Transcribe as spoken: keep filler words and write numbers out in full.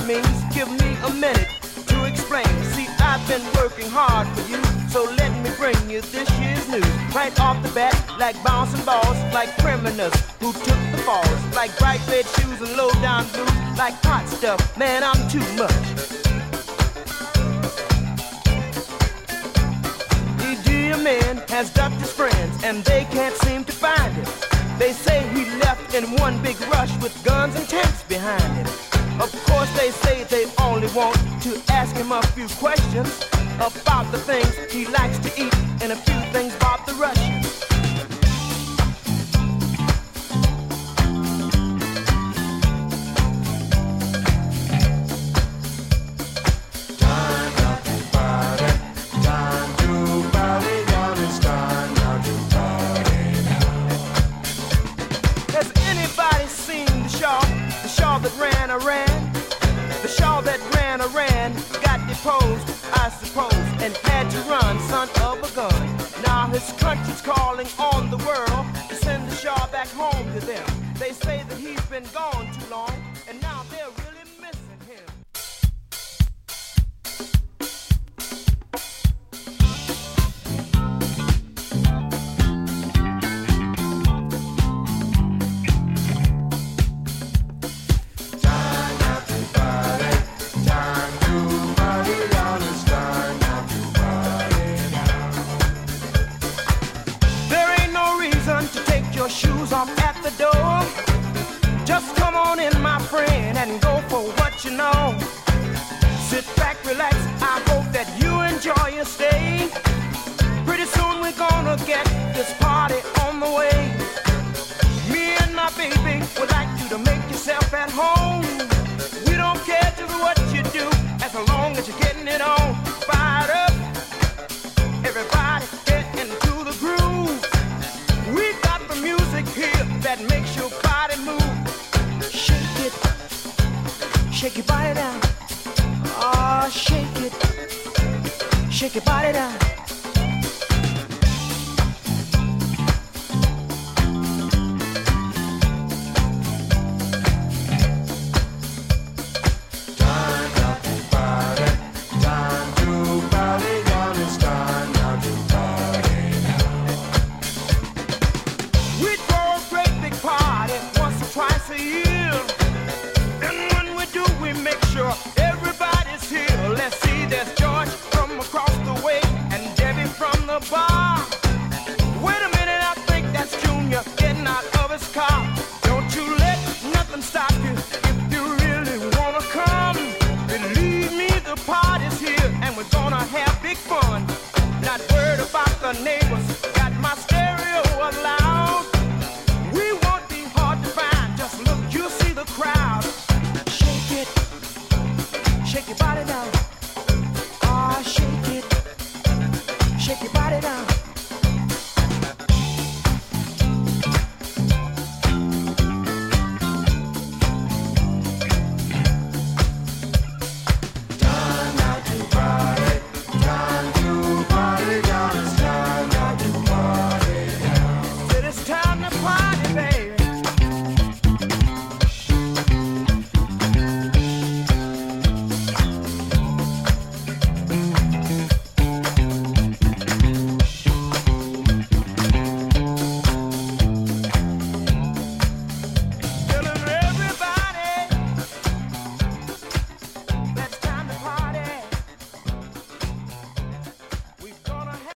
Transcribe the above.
means, give me a minute to explain. See, I've been working hard for you, so let me bring you this year's news. Right off the bat, like bouncing balls, like criminals who took the falls, like bright red shoes and low down blues, like hot stuff, man, I'm too much. E D man has ducked his friends, and they can't seem to find him. They say he left in one big rush with guns and tanks behind him. Of course they say they only want to ask him a few questions about the things he likes to eat and a few things about the Russians. That ran, I ran. The Shaw that ran, I ran. Got deposed, I suppose, and had to run, son of a gun. Now his country's calling on the world to send the Shaw back home to them. They say that he's been gone too long, and now they're really missing him. Shoes off at the door. Just come on in, my friend, and go for what you know. Sit back, relax, I hope that you enjoy your stay. Pretty soon we're gonna get this party on the way. Me and my baby would like you to make yourself at home. We don't care just what you do, as long as you're getting it on. Fired up, everybody get into the groove. We got the music here that makes your body move. Shake it, shake your body down. Oh, shake it, shake your body down.